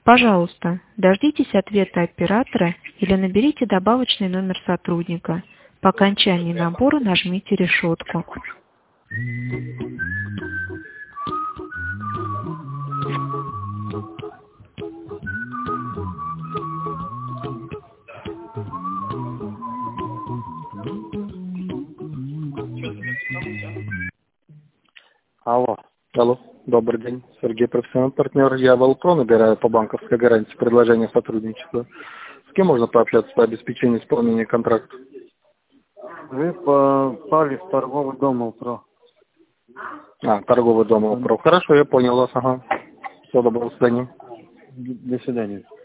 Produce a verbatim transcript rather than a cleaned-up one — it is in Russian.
Пожалуйста, дождитесь ответа оператора или наберите добавочный номер сотрудника. По окончании набора нажмите решетку. Алло. Алло, добрый день. Сергей, профессиональный партнер. Я Волпро набираю по банковской гарантии предложение сотрудничества. С кем можно пообщаться по обеспечению исполнения контракта? Вы попали в торговый дом Волпро. А, торговый дом Волпро. Хорошо, я понял вас. Ага. Всего доброго, до свидания. До свидания.